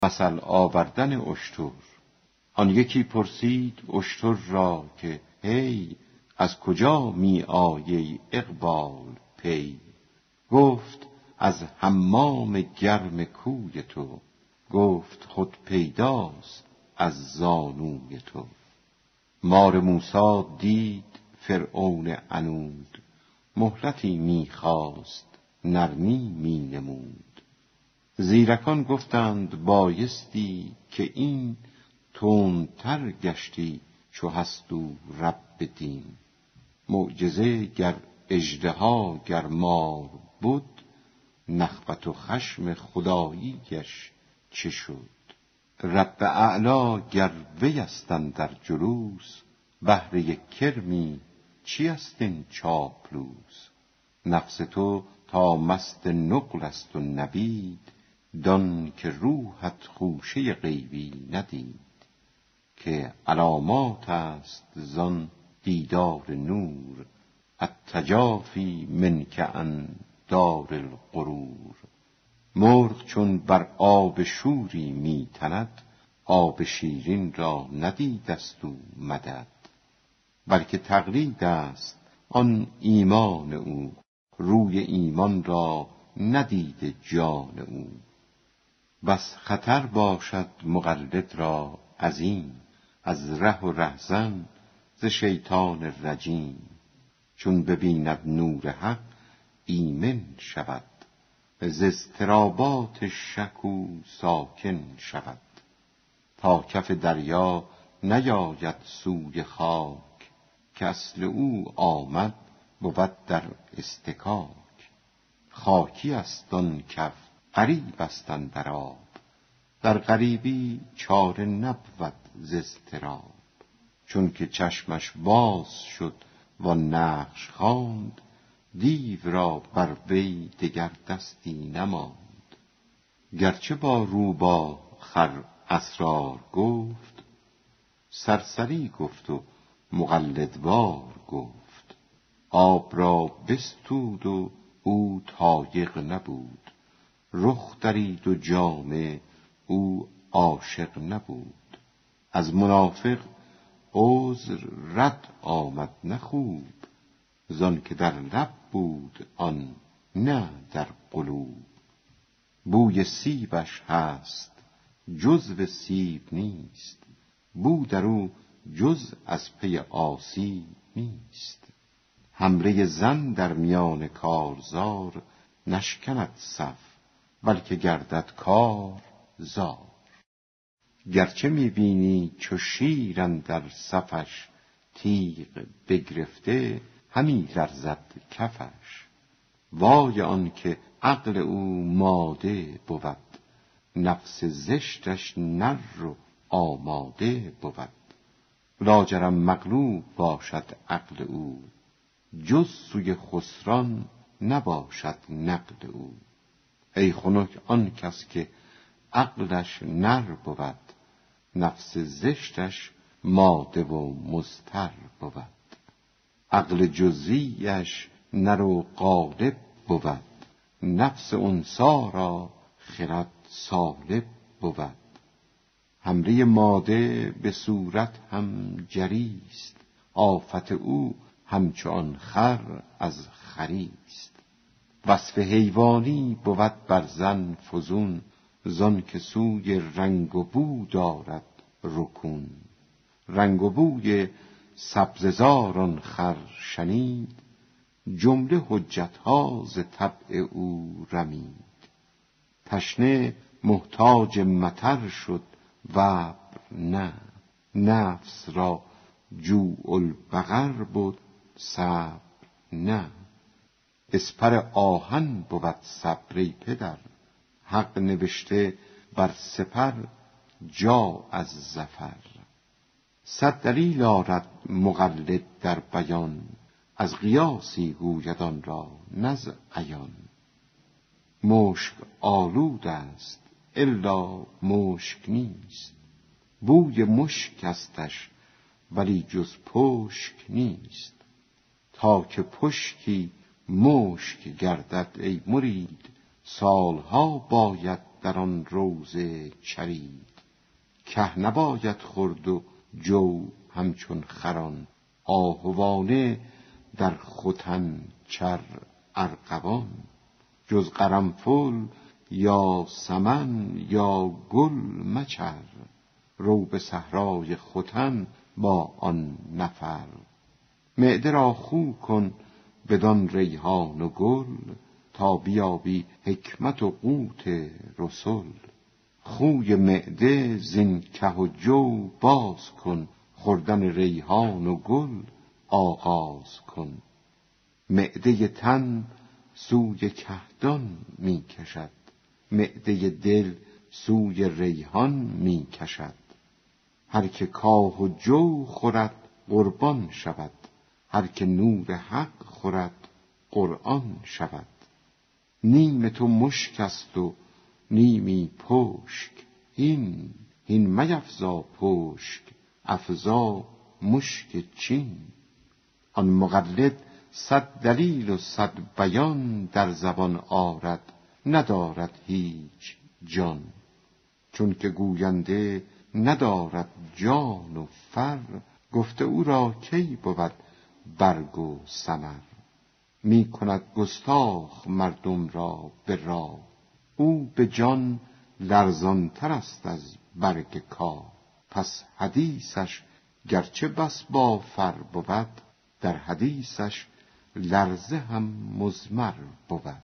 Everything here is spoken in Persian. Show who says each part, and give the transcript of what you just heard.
Speaker 1: مثل آوردن اشتر. آن یکی پرسید اشتر را که هی، از کجا می آیی اقبال پی؟ گفت از حمام گرم کوی تو. گفت خود پیداست از زانوی تو. مار موسی دید فرعون عنود، مهلتی می خواست نرمی می نمود. زیرکان گفتند بایستی که این، تندتر گشتی چو هست او رب دین. معجزه گر اژدها گر مار بود، نخوت و خشم خداییش چه شد؟ رب اعلی گر وی است اندر جلوس، بهر یک کرمی چی است این چاپلوس؟ نفس تو تا مست نقل است و نبید، دان که روحت خوشه غیبی ندید. که علامات است زان دیدار نور، التجافی منک عن دار الغرور. مرغ چون بر آب شوری می تند، آب شیرین را ندیدست او مدد. بلکه تقلید است آن ایمان او، روی ایمان را ندیده جان او. بس خطر باشد مقلد را عظیم، از ره و رهزن ز شیطان رجیم. چون ببیند نور حق ایمن شود، ز اضطرابات شک او ساکن شود. تا کف دریا نیاید سوی خاک، که اصل او آمد بود در اصطکاک. خاکی است آن کف غریب است اندر آب، در غریبی چاره نبود ز اضطراب. چون که چشمش باز شد و نقش خواند، دیو را بر وی دگر دستی نماند. گرچه با روباه خر اسرار گفت، سرسری گفت و مقلدوار گفت. آب را بستود و او تایق نبود، رخ درید و جامه او عاشق نبود. از منافق عذر رد آمد نه خوب، زان که در لب بود آن نه در قلوب. بوی سیبش هست جزو سیب نیست، بو در او جز از پی آسیب نیست. حمله زن در میان کارزار، نشکند صف بلکه گردد کار زار. گرچه می بینی چو شیر اندر صفش، تیغ بگرفته همی لرزد کفش. وای آن که عقل او ماده بود، نفس زشتش نر و آماده بود. لاجرم مغلوب باشد عقل او، جز سوی خسران نباشد نقل او. ای خنک آن کس که عقلش نر بود، نفس زشتش ماده و مضطر بود. عقل جزیش نر و غالب بود، نفس انثی را خرد سالب بود. حمله ماده به صورت هم جریست، آفت او همچون خر از خریست. وصف حیوانی بود بر زن فزون، زان که سوی رنگ و بو دارد رکون. رنگ و بوی سبززار آن خر شنید، جمله حجتها ز طبع او رمید. تشنه محتاج مطر شد و نه، نفس را جوع البقر بود صبر نه. اسپر آهن بود صبر ای پدر، حق نوشته بر سپر جا از ظفر. صد دلیل آرد مقلد در بیان، از قیاسی گوید آن را نه ز عیان. مشک آلود است الا مشک نیست، بوی مشک استش ولی جز پشک نیست. تا که پشکی مشک گردد ای مرید، سالها باید در آن روزه چرید. که نباید خورد و جو همچون خران، آهوانه در ختن چر ارغوان. جز قرنفل یا سمن یا گل مچر، رو به صحرای ختن با آن نفر. معده را خو کن بدان ریحان و گل، تا بیابی حکمت و قوت رسل. خوی معده زین که و جو باز کن، خوردن ریحان و گل آغاز کن. معده تن سوی کهدان می کشد، معده دل سوی ریحان می کشد. هر که کاه و جو خورد قربان شود، هر که نور حق خورد قرآن شود. نیم تو مشک است و نیمی پشک، هین میفزا پشک، افزا مشک چین. آن مقلد 100 دلیل و 100 بیان در زبان آرد، ندارد هیچ جان. چون که گوینده ندارد جان و فر، گفته او را کی بود برگ و ثمر. می کند گستاخ مردم را به راه، او به جان لرزان تر است از برگ کاه. پس حدیثش گرچه بس با فر بود، در حدیثش لرزه هم مضمر بود.